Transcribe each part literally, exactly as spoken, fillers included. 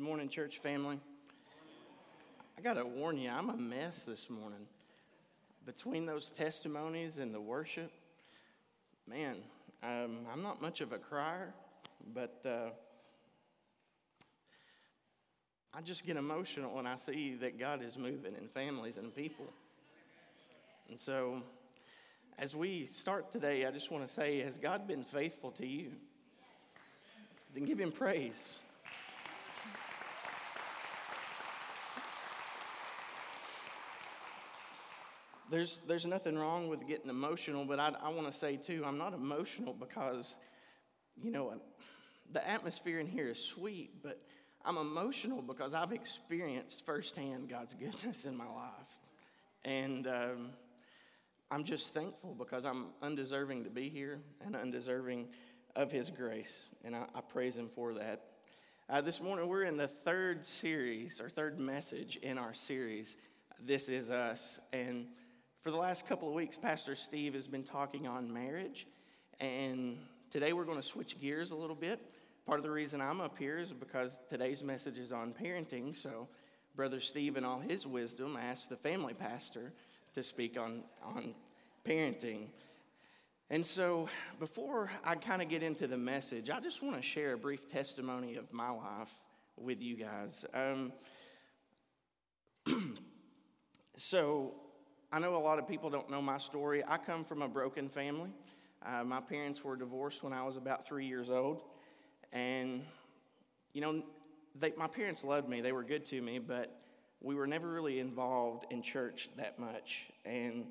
morning, church family. I got to warn you, I'm a mess this morning. Between those testimonies and the worship, man, um, I'm not much of a crier, but uh, I just get emotional when I see that God is moving in families and people. And so, as we start today, I just want to say, has God been faithful to you? Then give him praise. There's there's nothing wrong with getting emotional, but I, I want to say, too, I'm not emotional because, you know, the atmosphere in here is sweet, but I'm emotional because I've experienced firsthand God's goodness in my life. And um, I'm just thankful because I'm undeserving to be here and undeserving of his grace, and I, I praise him for that. Uh, this morning, we're in the third series, or third message in our series, This Is Us, and for the last couple of weeks, Pastor Steve has been talking on marriage, and today we're going to switch gears a little bit. Part of the reason I'm up here is because today's message is on parenting, so Brother Steve, in all his wisdom, asked the family pastor to speak on, on parenting. And so before I kind of get into the message, I just want to share a brief testimony of my life with you guys. Um, so... I know a lot of people don't know my story. I come from a broken family. Uh, my parents were divorced when I was about three years old. And, you know, they, my parents loved me. They were good to me, but we were never really involved in church that much. And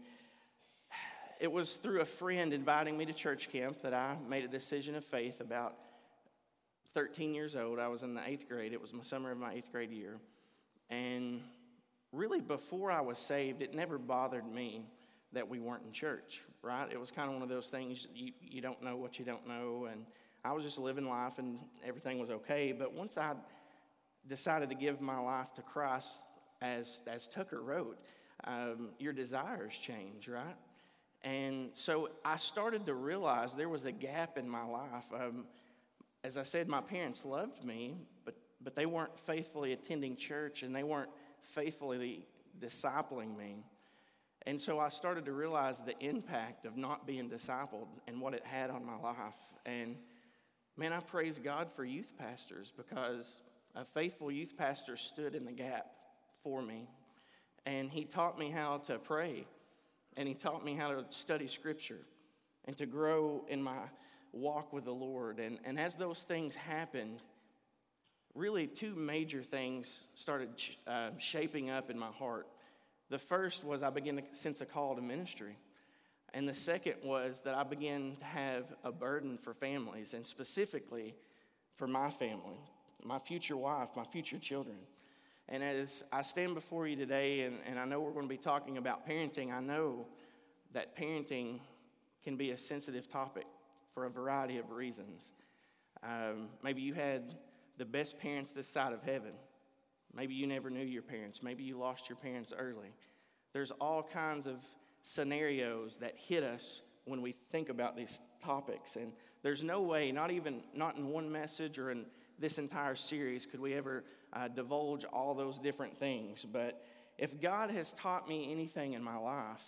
it was through a friend inviting me to church camp that I made a decision of faith about thirteen years old. I was in the eighth grade. It was my summer of my eighth grade year. And really, before I was saved, it never bothered me that we weren't in church, right? It was kind of one of those things, you, you don't know what you don't know, and I was just living life, and everything was okay. But once I decided to give my life to Christ, as, as Tucker wrote, um, your desires change, right? And so I started to realize there was a gap in my life. Um, as I said, my parents loved me, but, but they weren't faithfully attending church, and they weren't faithfully discipling me. And so I started to realize the impact of not being discipled and what it had on my life. And man, I praise God for youth pastors, because a faithful youth pastor stood in the gap for me. And he taught me how to pray, and he taught me how to study scripture and to grow in my walk with the Lord. And, and as those things happened, really, two major things started uh, shaping up in my heart. The first was I began to sense a call to ministry. And the second was that I began to have a burden for families, and specifically for my family, my future wife, my future children. And as I stand before you today, and, and I know we're going to be talking about parenting, I know that parenting can be a sensitive topic for a variety of reasons. Um, maybe you had the best parents this side of heaven. Maybe you never knew your parents. Maybe you lost your parents early. There's all kinds of scenarios that hit us when we think about these topics. And there's no way, not even, not in one message or in this entire series, could we ever uh, divulge all those different things. But if God has taught me anything in my life,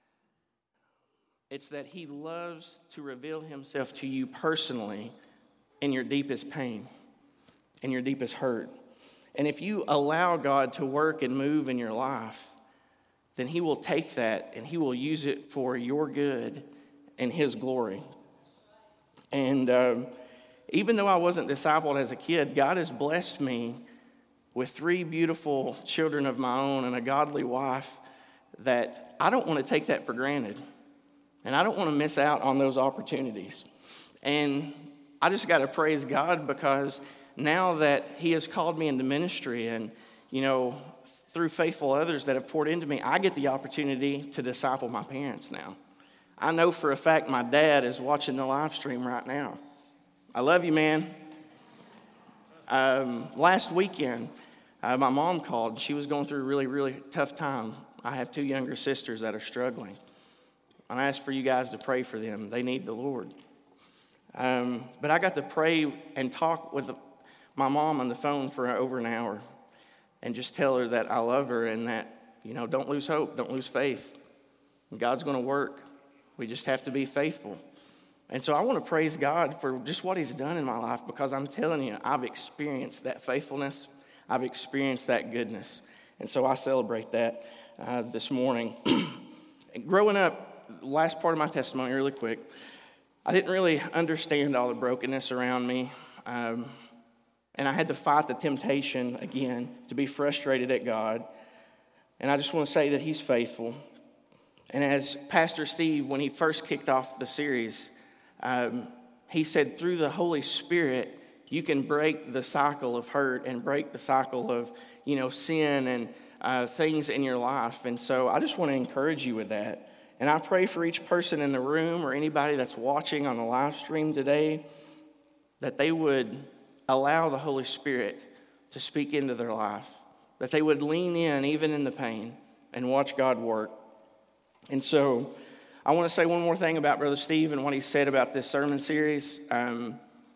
it's that he loves to reveal himself to you personally in your deepest pain, in your deepest hurt. And if you allow God to work and move in your life, then he will take that and he will use it for your good and his glory. And um, even though I wasn't discipled as a kid, God has blessed me with three beautiful children of my own and a godly wife that I don't want to take that for granted. And I don't want to miss out on those opportunities. And I just got to praise God, because now that he has called me into ministry, and, you know, through faithful others that have poured into me, I get the opportunity to disciple my parents now. I know for a fact my dad is watching the live stream right now. I love you, man. Um, last weekend, uh, my mom called. She was going through a really, really tough time. I have two younger sisters that are struggling. And I asked for you guys to pray for them. They need the Lord. Um, but I got to pray and talk with my mom on the phone for over an hour and just tell her that I love her and that, you know, don't lose hope, don't lose faith. God's going to work. We just have to be faithful. And so I want to praise God for just what he's done in my life, because I'm telling you, I've experienced that faithfulness. I've experienced that goodness. And so I celebrate that uh, this morning. Growing up, last part of my testimony really quick, I didn't really understand all the brokenness around me. Um, and I had to fight the temptation again to be frustrated at God. And I just want to say that he's faithful. And as Pastor Steve, when he first kicked off the series, Um, he said, through the Holy Spirit, you can break the cycle of hurt and break the cycle of, you know, sin and uh, things in your life. And so I just want to encourage you with that. And I pray for each person in the room or anybody that's watching on the live stream today, that they would allow the Holy Spirit to speak into their life, that they would lean in even in the pain and watch God work. And so I want to say one more thing about Brother Steve and what he said about this sermon series. Um,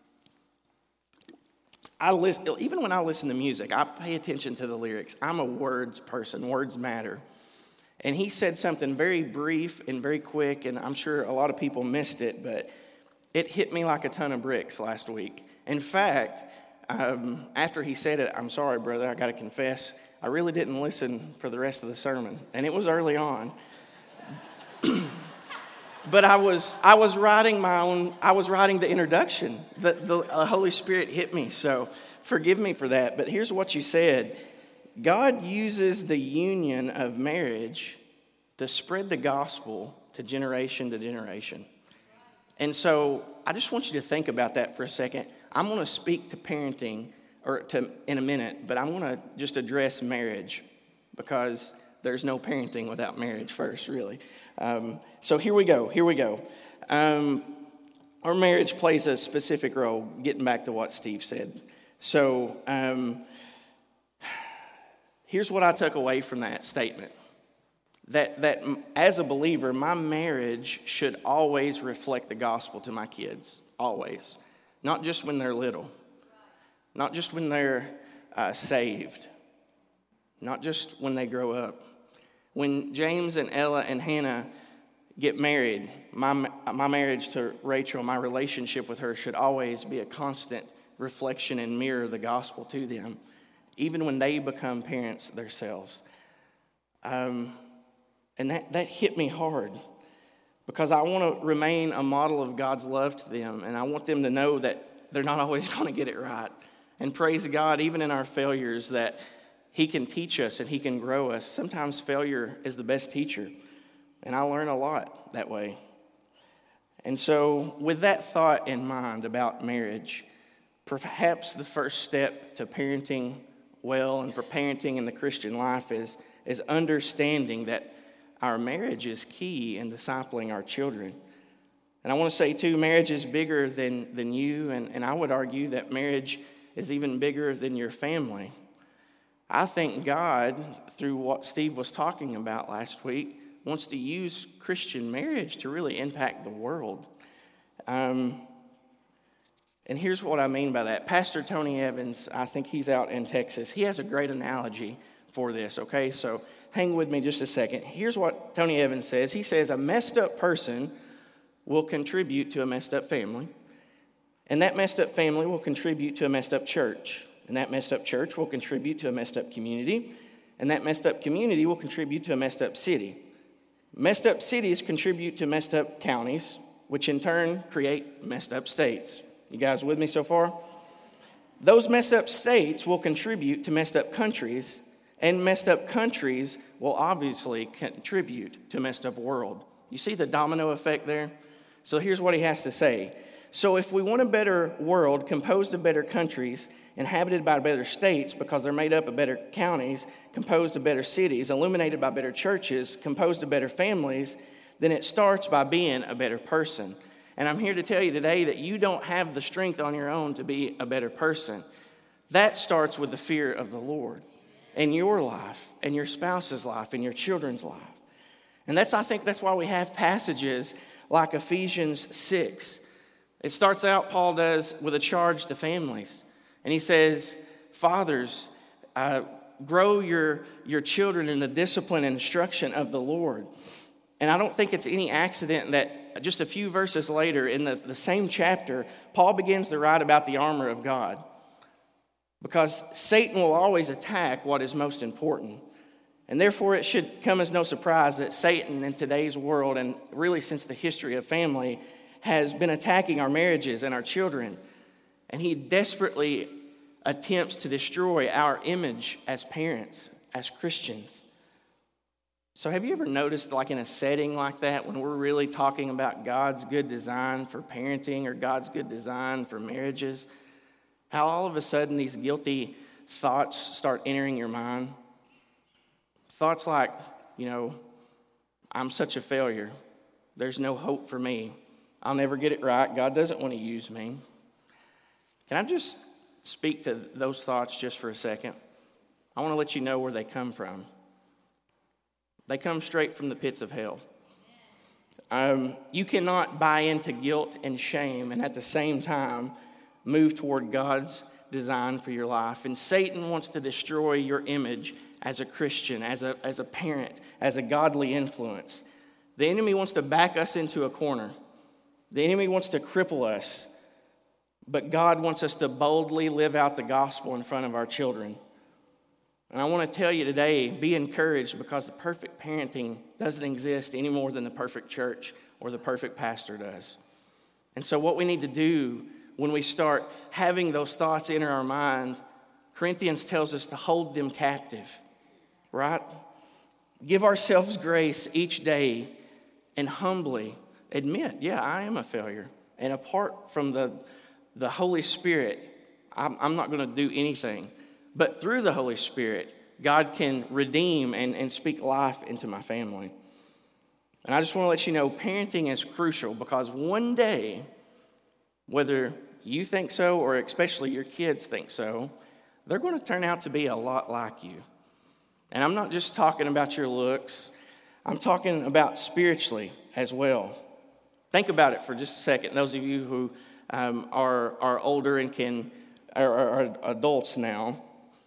I listen, even when I listen to music, I pay attention to the lyrics. I'm a words person. Words matter. And he said something very brief and very quick, and I'm sure a lot of people missed it, but it hit me like a ton of bricks last week. In fact, um, after he said it, I'm sorry, brother, I got to confess, I really didn't listen for the rest of the sermon, and it was early on. But I was I was writing my own, I was writing the introduction. The, the uh, Holy Spirit hit me, so forgive me for that. But here's what you said. God uses the union of marriage to spread the gospel to generation to generation. And so I just want you to think about that for a second. I'm going to speak to parenting or to in a minute, but I'm going to just address marriage, because there's no parenting without marriage first, really. Um, so here we go, here we go. Um, our marriage plays a specific role, getting back to what Steve said. So um, here's what I took away from that statement. That, that as a believer, my marriage should always reflect the gospel to my kids, always. Not just when they're little, not just when they're uh, saved, not just when they grow up. When James and Ella and Hannah get married, my my marriage to Rachel, my relationship with her should always be a constant reflection and mirror of the gospel to them, even when they become parents themselves. Um, and that, that hit me hard, because I want to remain a model of God's love to them, and I want them to know that they're not always going to get it right. And praise God, even in our failures, that he can teach us and he can grow us. Sometimes failure is the best teacher, and I learn a lot that way. And so with that thought in mind about marriage, perhaps the first step to parenting well and for parenting in the Christian life is, is understanding that our marriage is key in discipling our children. And I want to say, too, marriage is bigger than, than you, and, and I would argue that marriage is even bigger than your family. I think God, through what Steve was talking about last week, wants to use Christian marriage to really impact the world. Um, and here's what I mean by that. Pastor Tony Evans, I think he's out in Texas. He has a great analogy for this, okay? So hang with me just a second. Here's what Tony Evans says. He says, a messed up person will contribute to a messed up family, and that messed up family will contribute to a messed up church. And that messed up church will contribute to a messed up community. And that messed up community will contribute to a messed up city. Messed up cities contribute to messed up counties, which in turn create messed up states. You guys with me so far? Those messed up states will contribute to messed up countries. And messed up countries will obviously contribute to a messed up world. You see the domino effect there? So here's what he has to say. So if we want a better world composed of better countries, inhabited by better states because they're made up of better counties, composed of better cities, illuminated by better churches, composed of better families, then it starts by being a better person. And I'm here to tell you today that you don't have the strength on your own to be a better person. That starts with the fear of the Lord in your life, and your spouse's life, and your children's life. And that's, I think that's why we have passages like Ephesians six. It starts out, Paul does, with a charge to families. And he says, fathers, uh, grow your, your children in the discipline and instruction of the Lord. And I don't think it's any accident that just a few verses later in the, the same chapter, Paul begins to write about the armor of God. Because Satan will always attack what is most important. And therefore it should come as no surprise that Satan in today's world, and really since the history of family, has been attacking our marriages and our children. And he desperately attempts to destroy our image as parents, as Christians. So have you ever noticed, like in a setting like that, when we're really talking about God's good design for parenting or God's good design for marriages, how all of a sudden these guilty thoughts start entering your mind? Thoughts like, you know, I'm such a failure. There's no hope for me. I'll never get it right. God doesn't want to use me. Can I just speak to those thoughts just for a second? I want to let you know where they come from. They come straight from the pits of hell. Um, you cannot buy into guilt and shame and at the same time move toward God's design for your life. And Satan wants to destroy your image as a Christian, as a, as a parent, as a godly influence. The enemy wants to back us into a corner. The enemy wants to cripple us. But God wants us to boldly live out the gospel in front of our children. And I want to tell you today, be encouraged, because the perfect parenting doesn't exist any more than the perfect church or the perfect pastor does. And so what we need to do when we start having those thoughts enter our mind, Corinthians tells us to hold them captive, right? Give ourselves grace each day and humbly admit, yeah, I am a failure. And apart from the, the Holy Spirit, I'm, I'm not going to do anything. But through the Holy Spirit, God can redeem and, and speak life into my family. And I just want to let you know, parenting is crucial, because one day, whether you think so or especially your kids think so, they're going to turn out to be a lot like you. And I'm not just talking about your looks. I'm talking about spiritually as well. Think about it for just a second. Those of you who um, are, are older and can are, are adults now,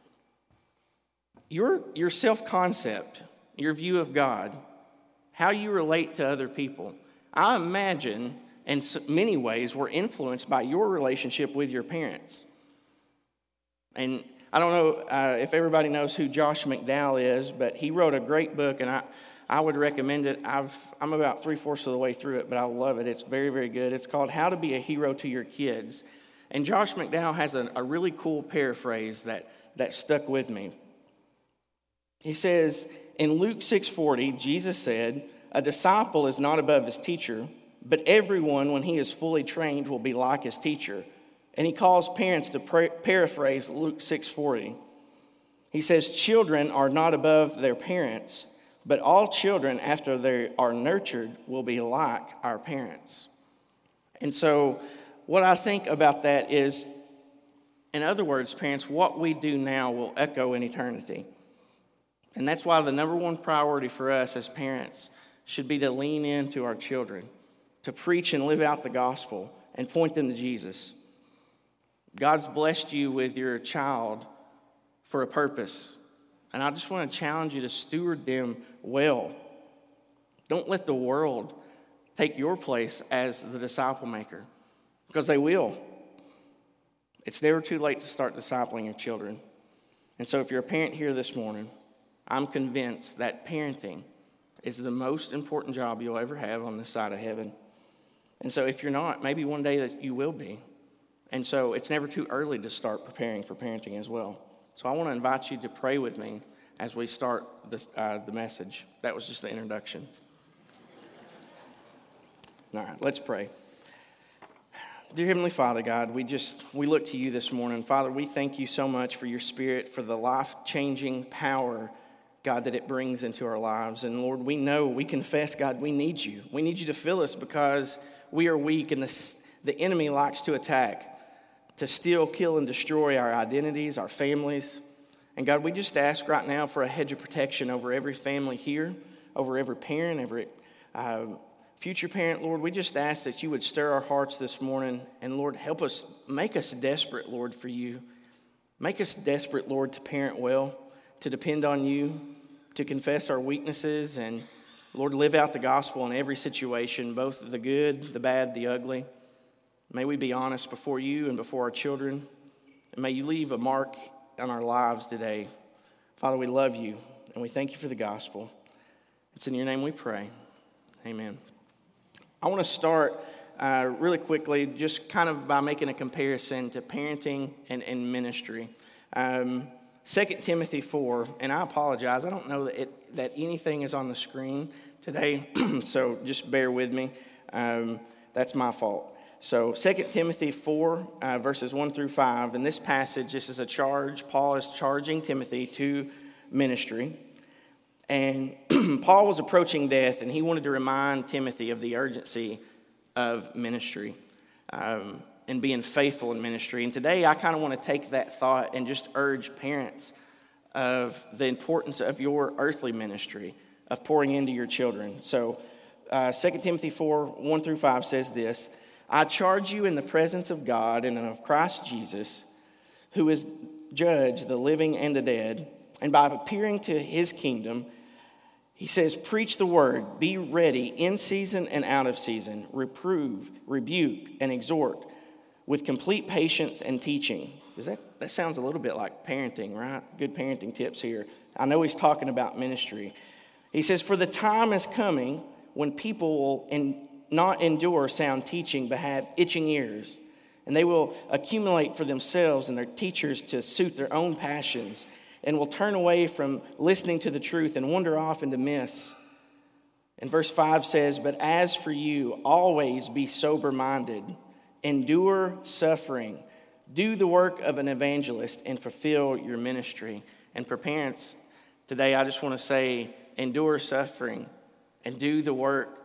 your, your self-concept, your view of God, how you relate to other people, I imagine in many ways were influenced by your relationship with your parents. And I don't know uh, if everybody knows who Josh McDowell is, but he wrote a great book, and I, I would recommend it. I've, I'm about three-fourths of the way through it, but I love it. It's very, very good. It's called How to Be a Hero to Your Kids. And Josh McDowell has a, a really cool paraphrase that, that stuck with me. He says, in Luke six forty, Jesus said, "A disciple is not above his teacher, but everyone, when he is fully trained, will be like his teacher." And he calls parents to pra- paraphrase Luke six forty. He says, "Children are not above their parents, but all children, after they are nurtured, will be like our parents." And so what I think about that is, in other words, parents, what we do now will echo in eternity. And that's why the number one priority for us as parents should be to lean into our children, to preach and live out the gospel and point them to Jesus. God's blessed you with your child for a purpose. And I just want to challenge you to steward them well. Don't let the world take your place as the disciple maker, because they will. It's never too late to start discipling your children. And so if you're a parent here this morning, I'm convinced that parenting is the most important job you'll ever have on this side of heaven. And so if you're not, maybe one day that you will be. And so it's never too early to start preparing for parenting as well. So I want to invite you to pray with me as we start this, uh, the message. That was just the introduction. All right, let's pray. Dear Heavenly Father, God, we just, we look to you this morning. Father, we thank you so much for your Spirit, for the life-changing power, God, that it brings into our lives. And Lord, we know, we confess, God, we need you. We need you to fill us because we are weak, and the, the enemy likes to attack, to steal, kill, and destroy our identities, our families. And God, we just ask right now for a hedge of protection over every family here, over every parent, every uh, future parent. Lord, we just ask that you would stir our hearts this morning, and Lord, help us, make us desperate, Lord, for you. Make us desperate, Lord, to parent well, to depend on you, to confess our weaknesses, and, Lord, live out the gospel in every situation, both the good, the bad, the ugly. May we be honest before you and before our children, and may you leave a mark on our lives today. Father, we love you, and we thank you for the gospel. It's in your name we pray. Amen. I want to start uh, really quickly just kind of by making a comparison to parenting and, and ministry. Um, Second Timothy four, and I apologize, I don't know that, it, that anything is on the screen today, so just bear with me. Um, that's my fault. So Second Timothy four, uh, verses one through five, in this passage, this is a charge. Paul is charging Timothy to ministry. And Paul was approaching death, and he wanted to remind Timothy of the urgency of ministry um, and being faithful in ministry. And today I kind of want to take that thought and just urge parents of the importance of your earthly ministry, of pouring into your children. So uh, Second Timothy four, one through five says this: I charge you in the presence of God and of Christ Jesus, who is judge the living and the dead, and by appearing to his kingdom, he says, preach the word, be ready in season and out of season, reprove, rebuke, and exhort with complete patience and teaching. Does that, that sounds a little bit like parenting, right? Good parenting tips here. I know he's talking about ministry. He says, for the time is coming when people will in, not endure sound teaching, but have itching ears, and they will accumulate for themselves and their teachers to suit their own passions, and will turn away from listening to the truth and wander off into myths. And verse five says, but as for you, always be sober-minded, endure suffering, do the work of an evangelist, and fulfill your ministry. And for parents, today I just want to say, endure suffering and do the work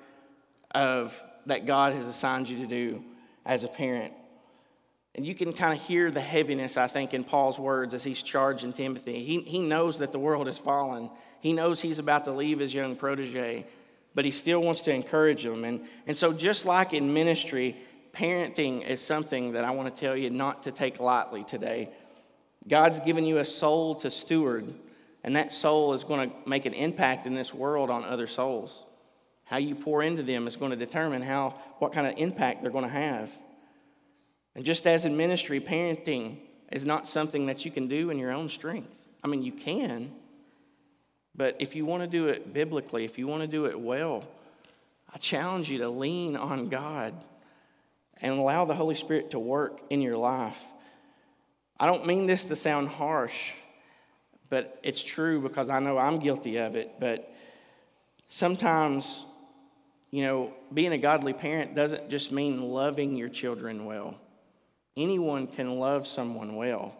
of that God has assigned you to do as a parent. And you can kind of hear the heaviness, I think, in Paul's words as he's charging Timothy. He, he knows that the world has fallen. He knows he's about to leave his young protege, but he still wants to encourage him. And, and so just like in ministry, parenting is something that I want to tell you not to take lightly today. God's given you a soul to steward, and that soul is going to make an impact in this world on other souls. How you pour into them is going to determine how what kind of impact they're going to have. And just as in ministry, parenting is not something that you can do in your own strength. I mean, you can, but if you want to do it biblically, if you want to do it well, I challenge you to lean on God and allow the Holy Spirit to work in your life. I don't mean this to sound harsh, but it's true because I know I'm guilty of it. But sometimes, you know, being a godly parent doesn't just mean loving your children well. Anyone can love someone well.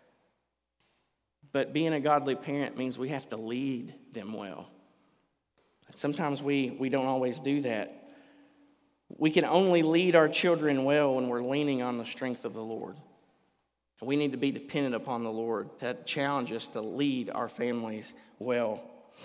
But being a godly parent means we have to lead them well. Sometimes we, we don't always do that. We can only lead our children well when we're leaning on the strength of the Lord. We need to be dependent upon the Lord to challenge us to lead our families well.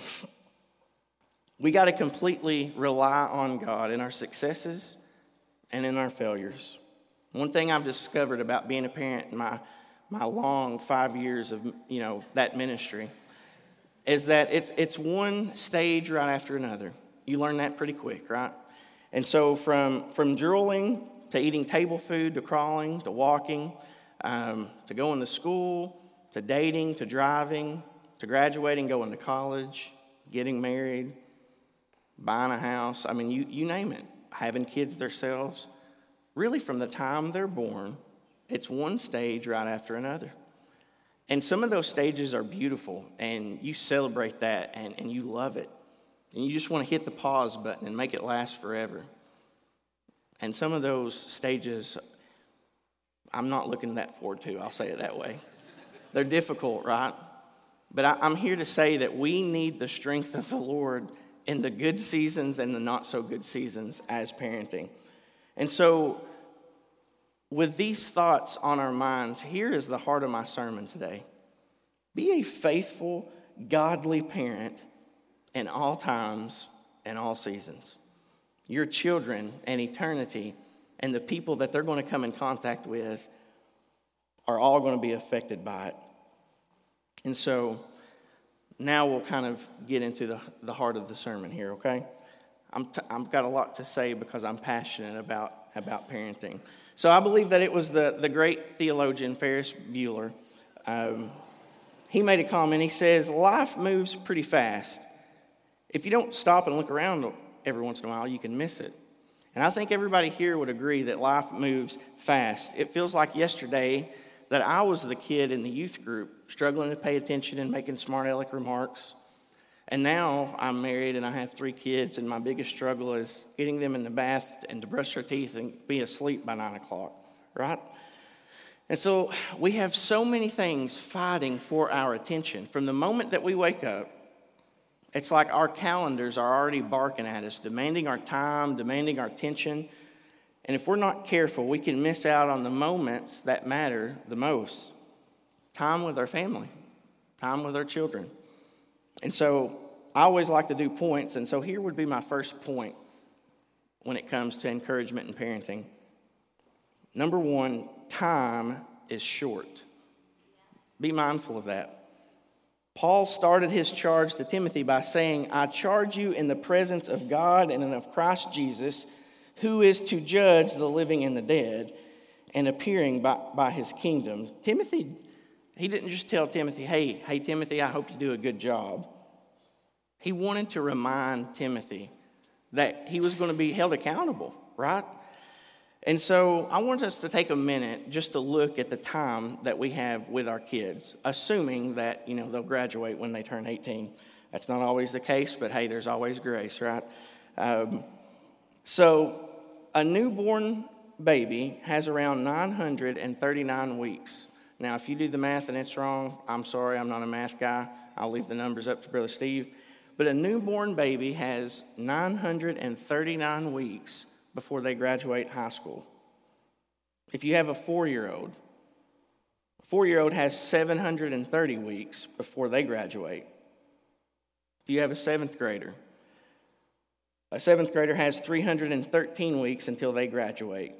We got to completely rely on God in our successes and in our failures. One thing I've discovered about being a parent in my, my long five years of, you know, that ministry is that it's it's one stage right after another. You learn that pretty quick, right? And so from, from drooling to eating table food to crawling to walking um, to going to school to dating to driving to graduating, going to college, getting married, buying a house. I mean, you, you name it, having kids themselves. Really, from the time they're born, it's one stage right after another. And some of those stages are beautiful, and you celebrate that, and, and you love it. And you just want to hit the pause button and make it last forever. And some of those stages, I'm not looking that forward to, I'll say it that way. They're difficult, right? But I, I'm here to say that we need the strength of the Lord in the good seasons and the not so good seasons as parenting. And so, with these thoughts on our minds, here is the heart of my sermon today. Be a faithful, godly parent in all times and all seasons. Your children and eternity and the people that they're going to come in contact with are all going to be affected by it. And so now we'll kind of get into the, the heart of the sermon here, okay? I'm t- I've got a lot to say because I'm passionate about, about parenting. So I believe that it was the, the great theologian Ferris Bueller. Um, he made a comment. He says, life moves pretty fast. If you don't stop and look around every once in a while, you can miss it. And I think everybody here would agree that life moves fast. It feels like yesterday that I was the kid in the youth group struggling to pay attention and making smart aleck remarks. And now I'm married and I have three kids, and my biggest struggle is getting them in the bath and to brush their teeth and be asleep by nine o'clock, right? And so we have so many things fighting for our attention. From the moment that we wake up, it's like our calendars are already barking at us, demanding our time, demanding our attention. And if we're not careful, we can miss out on the moments that matter the most. Time with our family, time with our children. And so I always like to do points, and so here would be my first point when it comes to encouragement and parenting. Number one, time is short. Be mindful of that. Paul started his charge to Timothy by saying, I charge you in the presence of God and of Christ Jesus, who is to judge the living and the dead, and appearing by, by his kingdom. Timothy, he didn't just tell Timothy, hey, hey, Timothy, I hope you do a good job. He wanted to remind Timothy that he was going to be held accountable, right? And so I want us to take a minute just to look at the time that we have with our kids, assuming that, you know, they'll graduate when they turn eighteen. That's not always the case, but hey, there's always grace, right? Um, so a newborn baby has around nine hundred thirty-nine weeks. Now, if you do the math and it's wrong, I'm sorry, I'm not a math guy. I'll leave the numbers up to Brother Steve. But a newborn baby has nine hundred thirty-nine weeks before they graduate high school. If you have a four-year-old, a four-year-old has seven hundred thirty weeks before they graduate. If you have a seventh grader, a seventh grader has three hundred thirteen weeks until they graduate.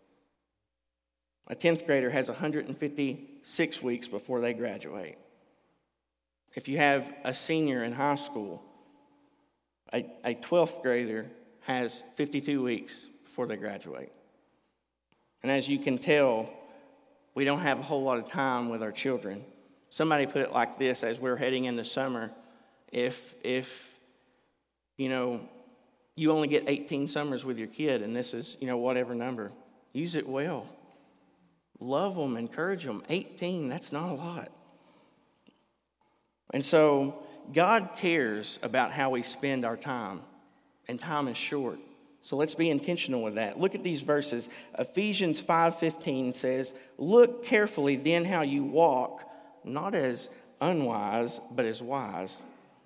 A tenth grader has one hundred fifty-six weeks before they graduate. If you have a senior in high school, a, a twelfth grader has fifty-two weeks before they graduate. And as you can tell, we don't have a whole lot of time with our children. Somebody put it like this as we're heading into summer. If, if you know, you only get eighteen summers with your kid, and this is, you know, whatever number, use it well. Love them, encourage them. eighteen, that's not a lot. And so God cares about how we spend our time, and time is short. So let's be intentional with that. Look at these verses. Ephesians five fifteen says, look carefully then how you walk, not as unwise, but as wise.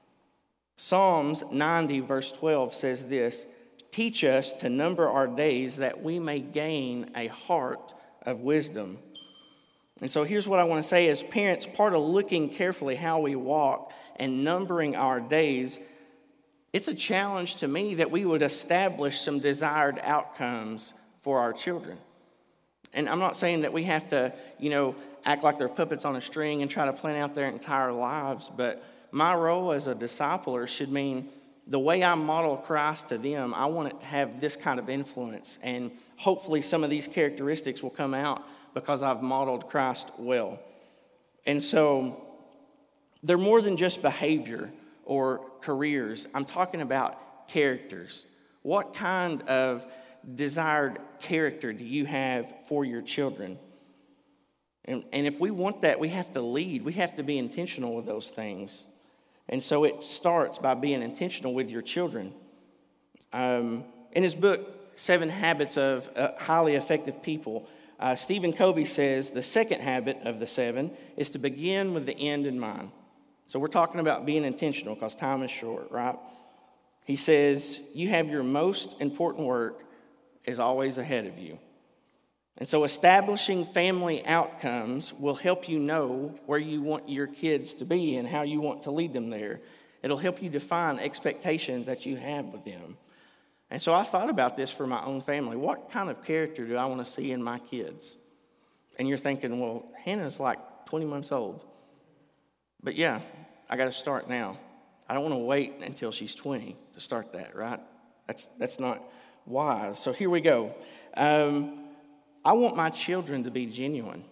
Psalms ninety verse twelve says this, teach us to number our days that we may gain a heart of wisdom. And so here's what I want to say as parents, part of looking carefully how we walk and numbering our days, it's a challenge to me that we would establish some desired outcomes for our children. And I'm not saying that we have to, you know, act like they're puppets on a string and try to plan out their entire lives, but my role as a discipler should mean the way I model Christ to them, I want it to have this kind of influence. And hopefully some of these characteristics will come out because I've modeled Christ well. And so they're more than just behavior or careers. I'm talking about characters. What kind of desired character do you have for your children? And, and if we want that, we have to lead. We have to be intentional with those things. And so it starts by being intentional with your children. Um, in his book, Seven Habits of uh, Highly Effective People, uh, Stephen Covey says the second habit of the seven is to begin with the end in mind. So we're talking about being intentional because time is short, right? He says, you have your most important work is always ahead of you. And so establishing family outcomes will help you know where you want your kids to be and how you want to lead them there. It'll help you define expectations that you have with them. And so I thought about this for my own family. What kind of character do I want to see in my kids? And you're thinking, well, Hannah's like twenty months old. But yeah, I got to start now. I don't want to wait until she's twenty to start that, right? That's that's not wise. So here we go. Um, I want my children to be genuine.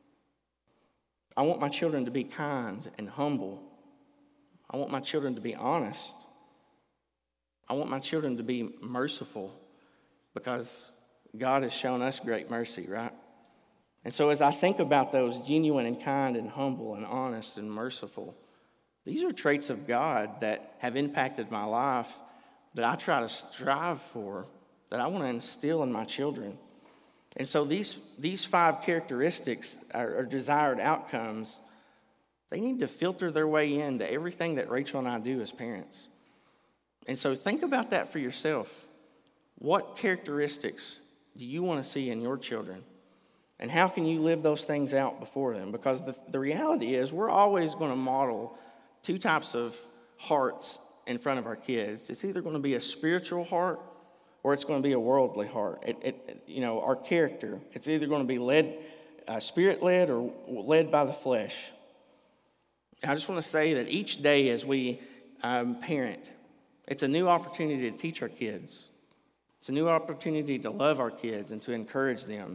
I want my children to be kind and humble. I want my children to be honest. I want my children to be merciful because God has shown us great mercy, right? And so as I think about those genuine and kind and humble and honest and merciful, these are traits of God that have impacted my life that I try to strive for, that I want to instill in my children. And so these, these five characteristics are, are desired outcomes. They need to filter their way into everything that Rachel and I do as parents. And so think about that for yourself. What characteristics do you want to see in your children? And how can you live those things out before them? Because the, the reality is we're always going to model two types of hearts in front of our kids. It's either going to be a spiritual heart or it's going to be a worldly heart. It, it, you know, our character, it's either going to be led, uh, spirit-led or led by the flesh. I just want to say that each day as we um, parent, it's a new opportunity to teach our kids. It's a new opportunity to love our kids and to encourage them.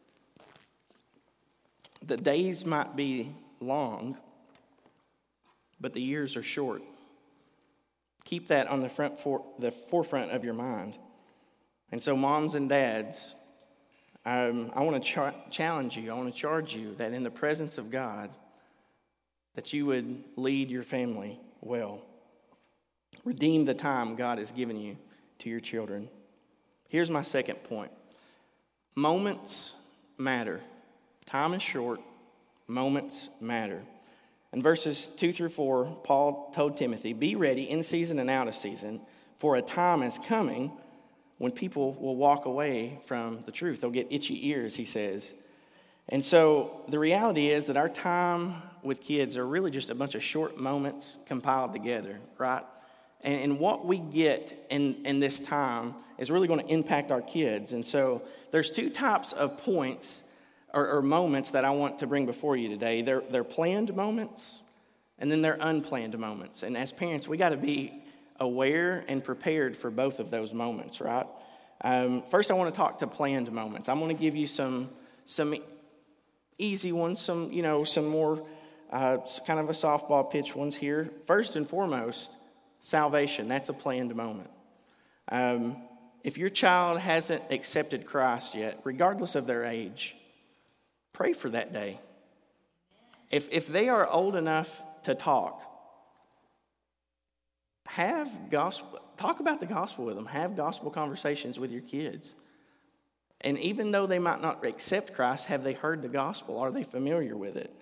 The days might be long, but the years are short. Keep that on the front for, the forefront of your mind. And so moms and dads, um, I want to char- challenge you, I want to charge you that in the presence of God, that you would lead your family well. Redeem the time God has given you to your children. Here's my second point. Moments matter. Time is short. Moments matter. In verses two through four, Paul told Timothy, be ready in season and out of season, for a time is coming when people will walk away from the truth. They'll get itchy ears, he says. And so the reality is that our time with kids are really just a bunch of short moments compiled together, right? And, and what we get in, in this time is really going to impact our kids. And so there's two types of points or, or moments that I want to bring before you today. They're, they're planned moments, and then they're unplanned moments. And as parents, we got to be aware and prepared for both of those moments, right? Um, first, I want to talk to planned moments. I'm going to give you some some easy ones, some you know, some more uh, kind of a softball pitch ones here. First and foremost, salvation. That's a planned moment. Um, if your child hasn't accepted Christ yet, regardless of their age, pray for that day. If if they are old enough to talk, have gospel, talk about the gospel with them. Have gospel conversations with your kids. And even though they might not accept Christ, have they heard the gospel? Are they familiar with it?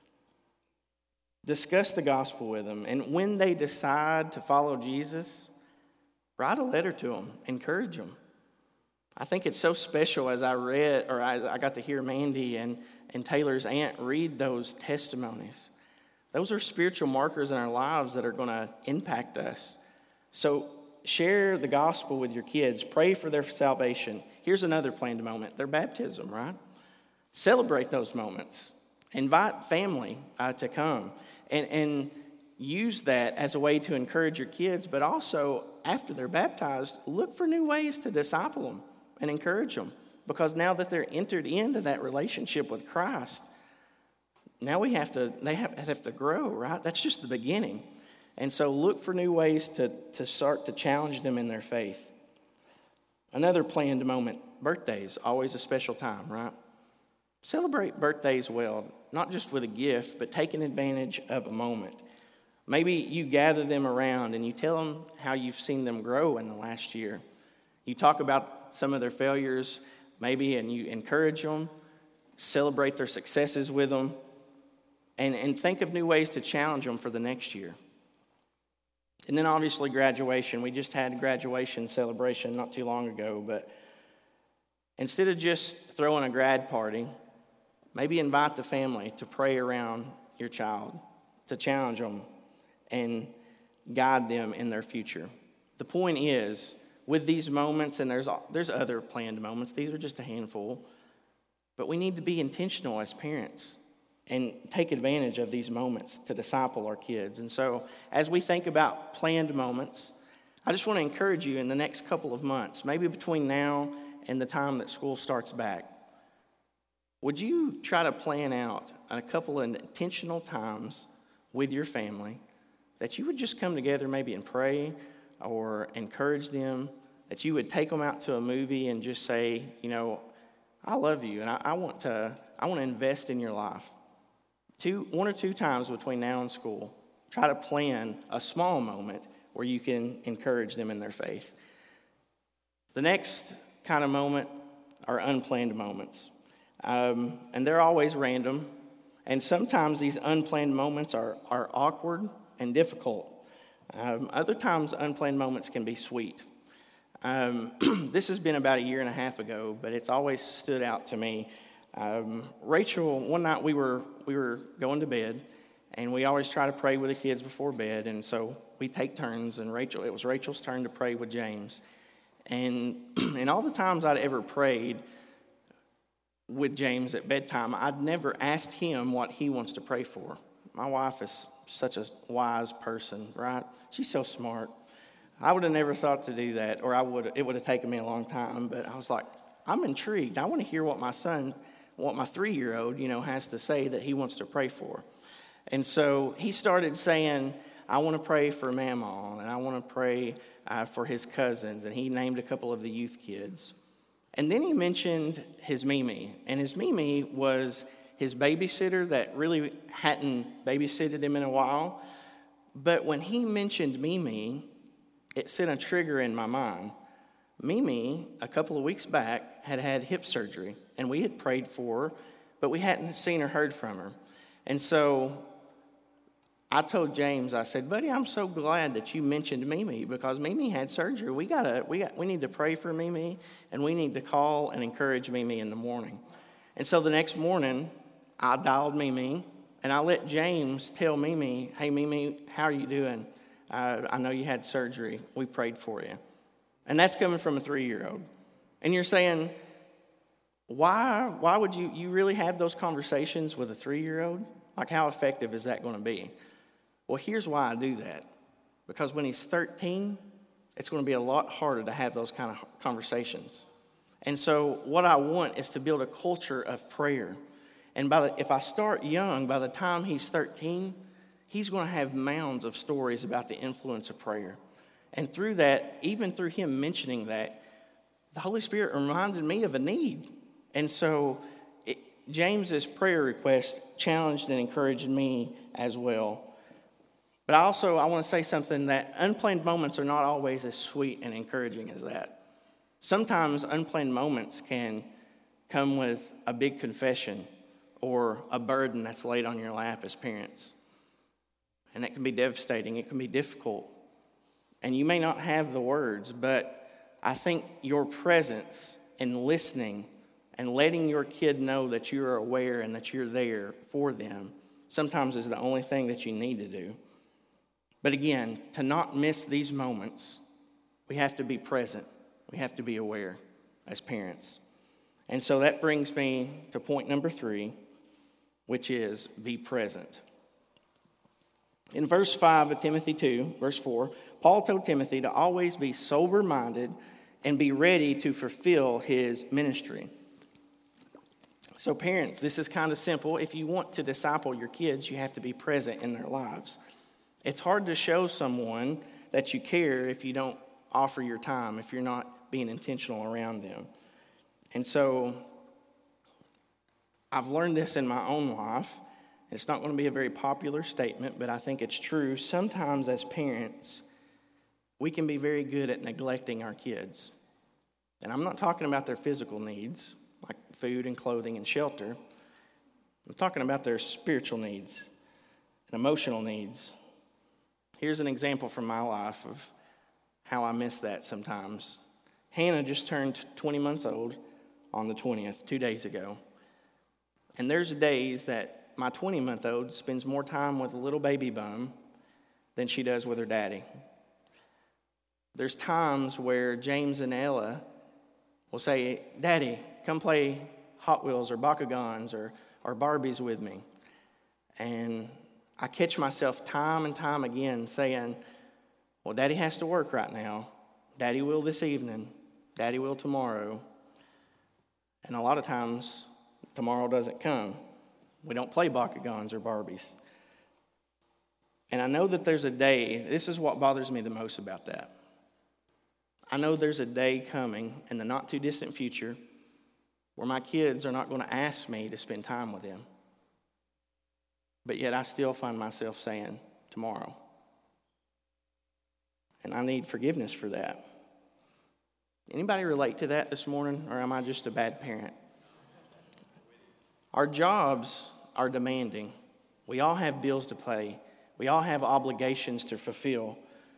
Discuss the gospel with them. And when they decide to follow Jesus, write a letter to them. Encourage them. I think it's so special as I read, or I, I got to hear Mandy and, and Taylor's aunt read those testimonies. Those are spiritual markers in our lives that are going to impact us. So share the gospel with your kids. Pray for their salvation. Here's another planned moment, their baptism, right? Celebrate those moments. Invite family uh, to come and, and use that as a way to encourage your kids, but also after they're baptized, look for new ways to disciple them and encourage them, because now that they're entered into that relationship with Christ, now we have to, they have, have to grow, right? That's just the beginning. And so look for new ways to, to start to challenge them in their faith. Another planned moment, birthdays, always a special time, right? Celebrate birthdays well, not just with a gift, but taking advantage of a moment. Maybe you gather them around and you tell them how you've seen them grow in the last year. You talk about some of their failures, maybe, and you encourage them, celebrate their successes with them, and, and think of new ways to challenge them for the next year. And then obviously graduation. We just had graduation celebration not too long ago, but instead of just throwing a grad party, maybe invite the family to pray around your child, to challenge them and guide them in their future. The point is, with these moments, and there's there's other planned moments, these are just a handful, but we need to be intentional as parents and take advantage of these moments to disciple our kids. And so as we think about planned moments, I just want to encourage you in the next couple of months, maybe between now and the time that school starts back, would you try to plan out a couple of intentional times with your family that you would just come together maybe and pray or encourage them, that you would take them out to a movie and just say, you know, I love you and I, I want to I want to invest in your life. Two, one or two times between now and school, try to plan a small moment where you can encourage them in their faith. The next kind of moment are unplanned moments. Um, and they're always random. And sometimes these unplanned moments are, are awkward and difficult. Um, other times, unplanned moments can be sweet. Um, this has been about a year and a half ago, but it's always stood out to me. Um, Rachel, one night we were we were going to bed, and we always try to pray with the kids before bed, and so we take turns. And Rachel, it was Rachel's turn to pray with James, and and all the times I'd ever prayed with James at bedtime, I'd never asked him what he wants to pray for. My wife is such a wise person, right? She's so smart. I would have never thought to do that, or I would. It would have taken me a long time. But I was like, I'm intrigued. I want to hear what my son, what my three-year-old, you know, has to say that he wants to pray for. And so he started saying, I want to pray for Mamaw, and I want to pray uh, for his cousins. And he named a couple of the youth kids. And then he mentioned his Mimi. And his Mimi was his babysitter that really hadn't babysitted him in a while. But when he mentioned Mimi, it sent a trigger in my mind. Mimi, a couple of weeks back, had had hip surgery. And we had prayed for her, but we hadn't seen or heard from her. And so I told James, I said, buddy, I'm so glad that you mentioned Mimi because Mimi had surgery. We gotta, we got, we need to pray for Mimi, and we need to call and encourage Mimi in the morning. And so the next morning, I dialed Mimi, and I let James tell Mimi, hey, Mimi, how are you doing? Uh, I know you had surgery. We prayed for you. And that's coming from a three-year-old. And you're saying, why, why would you, you really have those conversations with a three-year-old? Like, how effective is that going to be? Well, here's why I do that. Because when he's thirteen, it's going to be a lot harder to have those kind of conversations. And so what I want is to build a culture of prayer. And by the, if I start young, by the time he's thirteen, he's going to have mounds of stories about the influence of prayer. And through that, even through him mentioning that, the Holy Spirit reminded me of a need. And so it, James's prayer request challenged and encouraged me as well. But also, I want to say something that unplanned moments are not always as sweet and encouraging as that. Sometimes unplanned moments can come with a big confession or a burden that's laid on your lap as parents. And that can be devastating. It can be difficult. And you may not have the words, but I think your presence and listening and letting your kid know that you're aware and that you're there for them sometimes is the only thing that you need to do. But again, to not miss these moments, we have to be present. We have to be aware as parents. And so that brings me to point number three, which is be present. In verse five of Timothy two, verse four, Paul told Timothy to always be sober-minded and be ready to fulfill his ministry. So parents, this is kind of simple. If you want to disciple your kids, you have to be present in their lives. It's hard to show someone that you care if you don't offer your time, if you're not being intentional around them. And so I've learned this in my own life. It's not going to be a very popular statement, but I think it's true. Sometimes as parents, we can be very good at neglecting our kids. And I'm not talking about their physical needs, like food and clothing and shelter. I'm talking about their spiritual needs and emotional needs. Here's an example from my life of how I miss that sometimes. Hannah just turned twenty months old on the twentieth, two days ago. And there's days that my twenty-month-old spends more time with a little baby bum than she does with her daddy. There's times where James and Ella will say, Daddy, come play Hot Wheels or Bakugans or, or Barbies with me. And I catch myself time and time again saying, well, Daddy has to work right now. Daddy will this evening. Daddy will tomorrow. And a lot of times, tomorrow doesn't come. We don't play Bakugans or Barbies. And I know that there's a day, this is what bothers me the most about that. I know there's a day coming in the not too distant future where my kids are not going to ask me to spend time with them. But yet I still find myself saying, tomorrow. And I need forgiveness for that. Anybody relate to that this morning, or am I just a bad parent? Our jobs are demanding. We all have bills to pay. We all have obligations to fulfill.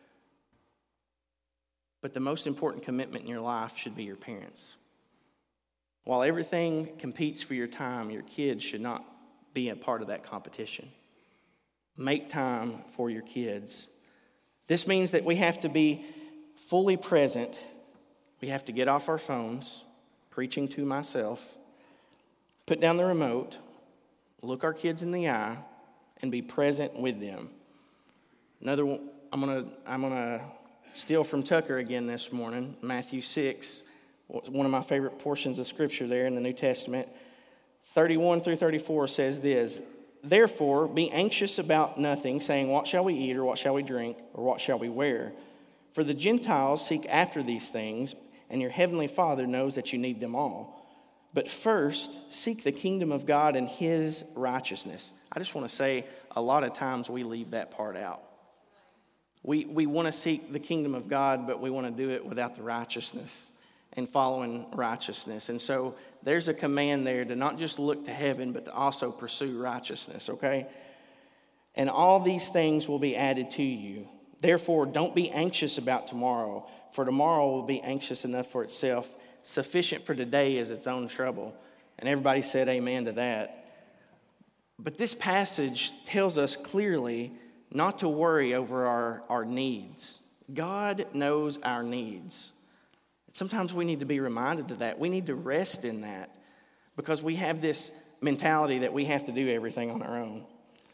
But the most important commitment in your life should be your parents. While everything competes for your time, your kids should not be a part of that competition. Make time for your kids. This means that we have to be fully present. We have to get off our phones, preaching to myself, put down the remote, look our kids in the eye, and be present with them. Another one, I'm gonna I'm gonna steal from Tucker again this morning. Matthew six, one of my favorite portions of Scripture there in the New Testament. thirty-one through thirty-four says this: Therefore, be anxious about nothing, saying, what shall we eat, or what shall we drink, or what shall we wear? For the Gentiles seek after these things, and your heavenly Father knows that you need them all. But first, seek the kingdom of God and his righteousness. I just want to say, a lot of times we leave that part out. We, we want to seek the kingdom of God, but we want to do it without the righteousness and following righteousness. And so there's a command there to not just look to heaven, but to also pursue righteousness, okay? And all these things will be added to you. Therefore, don't be anxious about tomorrow, for tomorrow will be anxious enough for itself. Sufficient for today is its own trouble. And everybody said amen to that. But this passage tells us clearly not to worry over our, our needs. God knows our needs. Sometimes we need to be reminded of that. We need to rest in that because we have this mentality that we have to do everything on our own.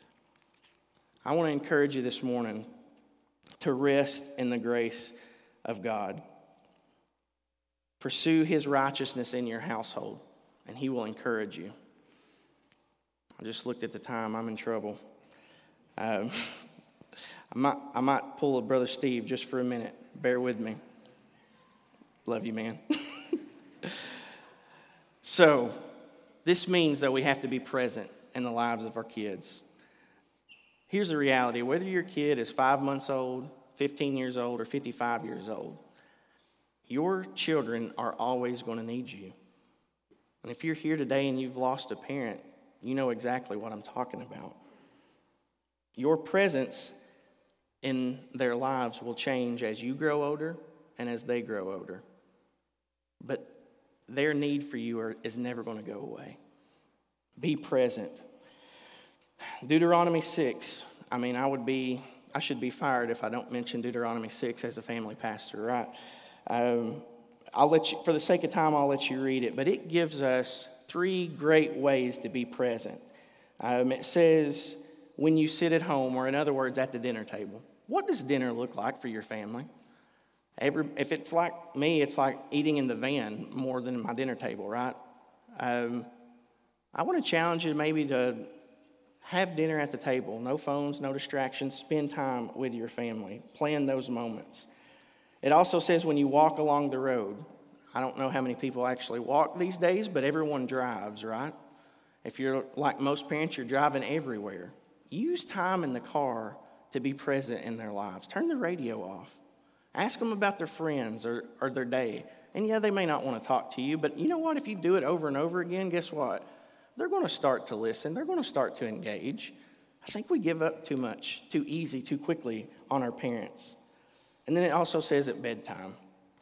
I want to encourage you this morning to rest in the grace of God. Pursue his righteousness in your household, and he will encourage you. I just looked at the time. I'm in trouble. Um, I might, I might pull a Brother Steve just for a minute. Bear with me. Love you, man. So, this means that we have to be present in the lives of our kids. Here's the reality. Whether your kid is five months old, fifteen years old, or fifty-five years old, your children are always going to need you. And if you're here today and you've lost a parent, you know exactly what I'm talking about. Your presence in their lives will change as you grow older and as they grow older. But their need for you are, is never going to go away. Be present. Deuteronomy six. I mean, I would be, I should be fired if I don't mention Deuteronomy six as a family pastor, right? Um, I'll let you, for the sake of time, I'll let you read it. But it gives us three great ways to be present. Um, it says, when you sit at home, or in other words, at the dinner table. What does dinner look like for your family? Every, if it's like me, it's like eating in the van more than my dinner table, right? Um, I want to challenge you maybe to have dinner at the table. No phones, no distractions. Spend time with your family. Plan those moments. It also says when you walk along the road. I don't know how many people actually walk these days, but everyone drives, right? If you're like most parents, you're driving everywhere. Use time in the car to be present in their lives. Turn the radio off. Ask them about their friends or, or their day. And yeah, they may not want to talk to you, but you know what? If you do it over and over again, guess what? They're going to start to listen. They're going to start to engage. I think we give up too much, too easy, too quickly on our parents. And then it also says at bedtime.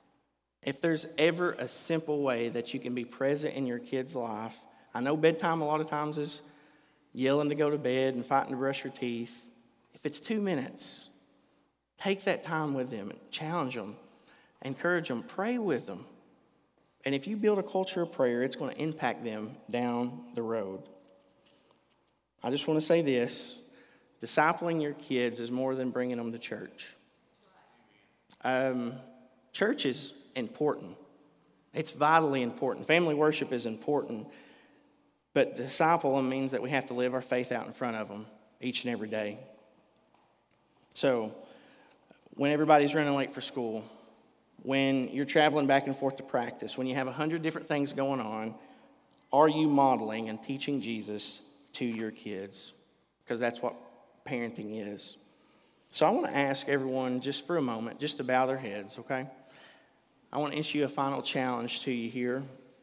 If there's ever a simple way that you can be present in your kid's life, I know bedtime a lot of times is yelling to go to bed and fighting to brush your teeth. If it's two minutes, take that time with them and challenge them, encourage them, pray with them. And if you build a culture of prayer, it's going to impact them down the road. I just want to say this. Discipling your kids is more than bringing them to church. Um, church is important. It's vitally important. Family worship is important. But disciple them means that we have to live our faith out in front of them each and every day. So, when everybody's running late for school, when you're traveling back and forth to practice, when you have a hundred different things going on, are you modeling and teaching Jesus to your kids? Because that's what parenting is. So I want to ask everyone just for a moment, just to bow their heads, okay? I want to issue a final challenge to you here.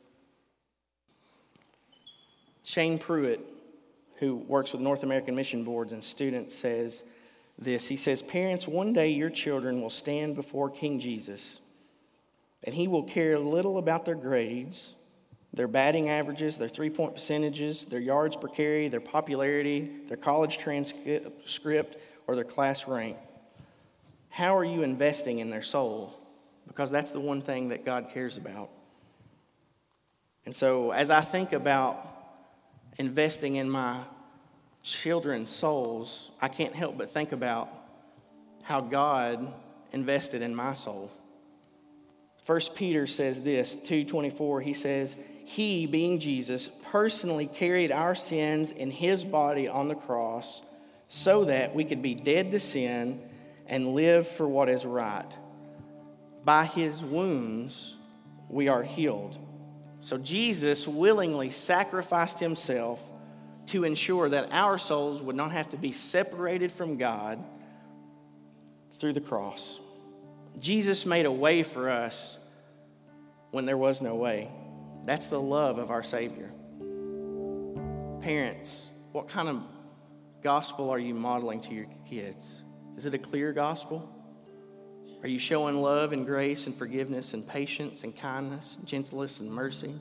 Shane Pruitt, who works with North American Mission Boards and students, says this. He says, parents, one day your children will stand before King Jesus, and he will care little about their grades, their batting averages, their three-point percentages, their yards per carry, their popularity, their college transcript, or their class rank. How are you investing in their soul? Because that's the one thing that God cares about. And so as I think about investing in my children's souls, I can't help but think about how God invested in my soul. First Peter says this, two twenty-four, he says, he, being Jesus, personally carried our sins in his body on the cross so that we could be dead to sin and live for what is right. By his wounds, we are healed. So Jesus willingly sacrificed himself to ensure that our souls would not have to be separated from God through the cross. Jesus made a way for us when there was no way. That's the love of our Savior. Parents, what kind of gospel are you modeling to your kids? Is it a clear gospel? Are you showing love and grace and forgiveness and patience and kindness, gentleness and mercy?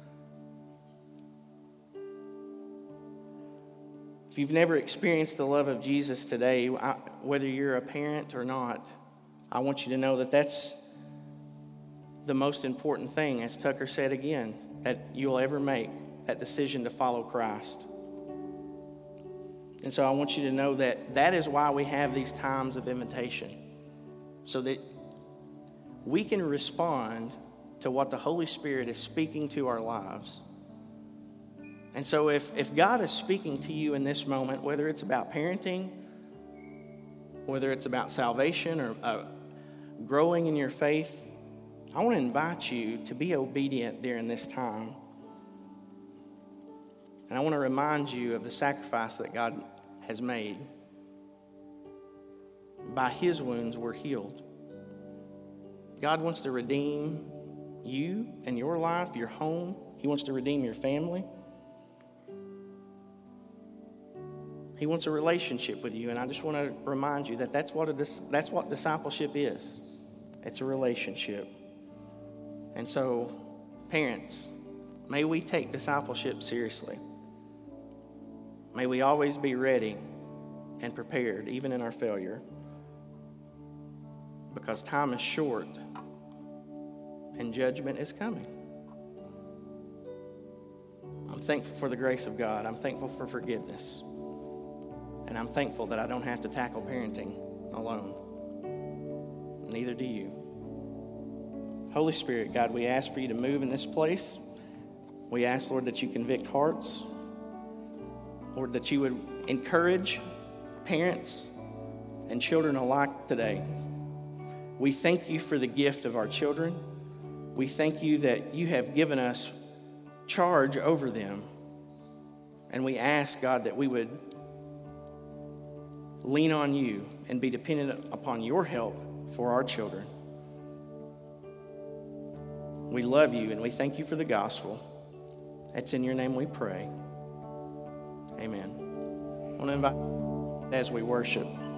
If you've never experienced the love of Jesus today, I, whether you're a parent or not, I want you to know that that's the most important thing, as Tucker said again, that you'll ever make, that decision to follow Christ. And so I want you to know that that is why we have these times of invitation, so that we can respond to what the Holy Spirit is speaking to our lives. And so if, if God is speaking to you in this moment, whether it's about parenting, whether it's about salvation or uh, growing in your faith, I want to invite you to be obedient during this time. And I want to remind you of the sacrifice that God has made. By his wounds, we're healed. God wants to redeem you and your life, your home. He wants to redeem your family. He wants a relationship with you, and I just want to remind you that that's what a, that's what discipleship is. It's a relationship. And so, parents, may we take discipleship seriously. May we always be ready and prepared, even in our failure, because time is short and judgment is coming. I'm thankful for the grace of God. I'm thankful for forgiveness. And I'm thankful that I don't have to tackle parenting alone. Neither do you. Holy Spirit, God, we ask for you to move in this place. We ask, Lord, that you convict hearts. Lord, that you would encourage parents and children alike today. We thank you for the gift of our children. We thank you that you have given us charge over them. And we ask, God, that we would lean on you and be dependent upon your help for our children. We love you and we thank you for the gospel. It's in your name we pray. Amen. I want to invite as we worship.